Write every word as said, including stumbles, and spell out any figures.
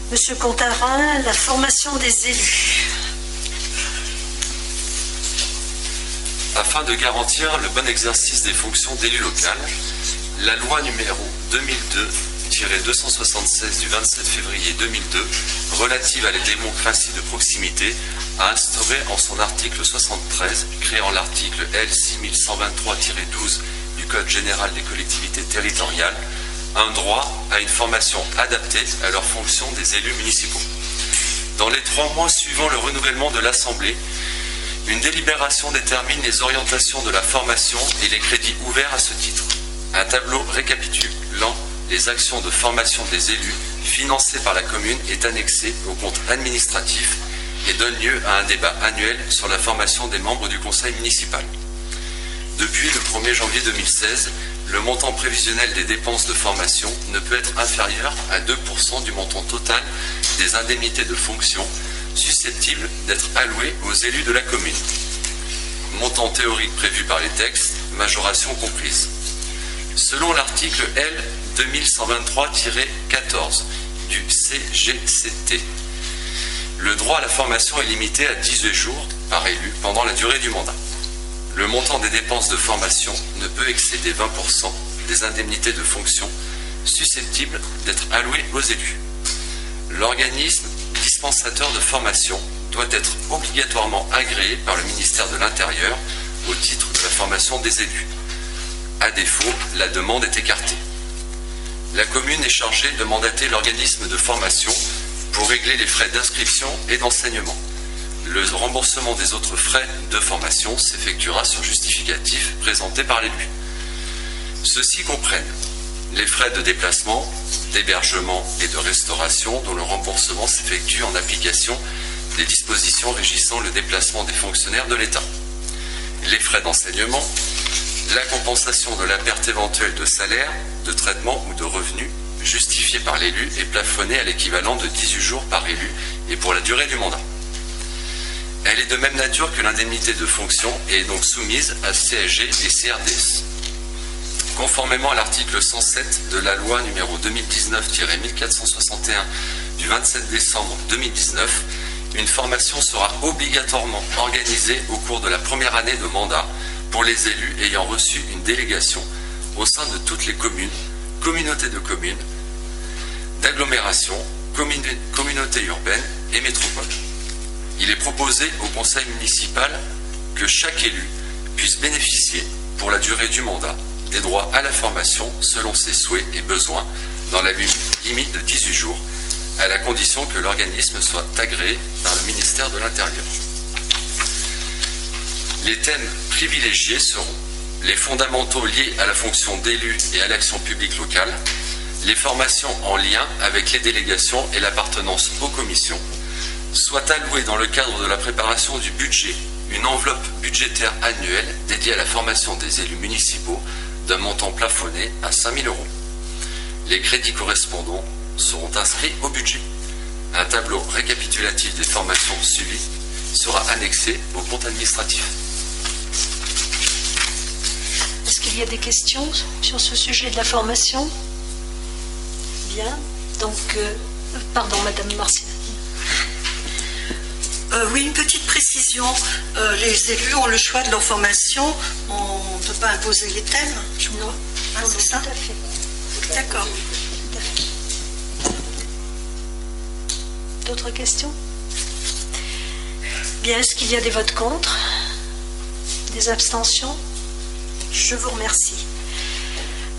Monsieur Contarin, la formation des élus. Afin de garantir le bon exercice des fonctions d'élu local, la loi numéro deux mille deux tiret deux cent soixante-seize du vingt-sept février deux mille deux relative à la démocratie de proximité a instauré en son article soixante-treize, créant l'article L six mille cent vingt-trois tiret douze du Code général des collectivités territoriales, un droit à une formation adaptée à leurs fonctions des élus municipaux. Dans les trois mois suivant le renouvellement de l'Assemblée, une délibération détermine les orientations de la formation et les crédits ouverts à ce titre. Un tableau récapitulant les actions de formation des élus financées par la commune est annexé au compte administratif et donne lieu à un débat annuel sur la formation des membres du conseil municipal. Depuis le premier janvier deux mille seize, le montant prévisionnel des dépenses de formation ne peut être inférieur à deux pour cent du montant total des indemnités de fonction susceptibles d'être allouées aux élus de la commune. Montant théorique prévu par les textes, majoration comprise. Selon l'article L deux mille cent vingt-trois tiret quatorze du C G C T, le droit à la formation est limité à dix-huit jours par élu pendant la durée du mandat. Le montant des dépenses de formation ne peut excéder vingt pour cent des indemnités de fonction susceptibles d'être allouées aux élus. L'organisme dispensateur de formation doit être obligatoirement agréé par le ministère de l'Intérieur au titre de la formation des élus. À défaut, la demande est écartée. La commune est chargée de mandater l'organisme de formation pour régler les frais d'inscription et d'enseignement. Le remboursement des autres frais de formation s'effectuera sur justificatif présenté par l'élu. Ceux-ci comprennent les frais de déplacement, d'hébergement et de restauration dont le remboursement s'effectue en application des dispositions régissant le déplacement des fonctionnaires de l'État. Les frais d'enseignement, la compensation de la perte éventuelle de salaire, de traitement ou de revenus justifiée par l'élu est plafonnée à l'équivalent de dix-huit jours par élu et pour la durée du mandat. Elle est de même nature que l'indemnité de fonction et est donc soumise à C S G et C R D S. Conformément à l'article cent sept de la loi numéro deux mille dix-neuf tiret mille quatre cent soixante et un du vingt-sept décembre deux mille dix-neuf, une formation sera obligatoirement organisée au cours de la première année de mandat pour les élus ayant reçu une délégation au sein de toutes les communes, communautés de communes, d'agglomération, communautés urbaines et métropoles. Il est proposé au conseil municipal que chaque élu puisse bénéficier, pour la durée du mandat, des droits à la formation selon ses souhaits et besoins dans la limite de dix-huit jours, à la condition que l'organisme soit agréé par le ministère de l'Intérieur. Les thèmes privilégiés seront les fondamentaux liés à la fonction d'élu et à l'action publique locale, les formations en lien avec les délégations et l'appartenance aux commissions, soit allouée dans le cadre de la préparation du budget une enveloppe budgétaire annuelle dédiée à la formation des élus municipaux d'un montant plafonné à cinq mille euros. Les crédits correspondants seront inscrits au budget. Un tableau récapitulatif des formations suivies sera annexé au compte administratif. Est-ce qu'il y a des questions sur ce sujet de la formation? Bien. Donc, euh, pardon, Madame Martial. Euh, oui, une petite précision. Euh, les élus ont le choix de leur formation. On ne peut pas imposer les thèmes, je crois. Ah, c'est ça? Tout à fait. D'accord. Tout à fait. D'autres questions? Bien, est-ce qu'il y a des votes contre? Des abstentions? Je vous remercie.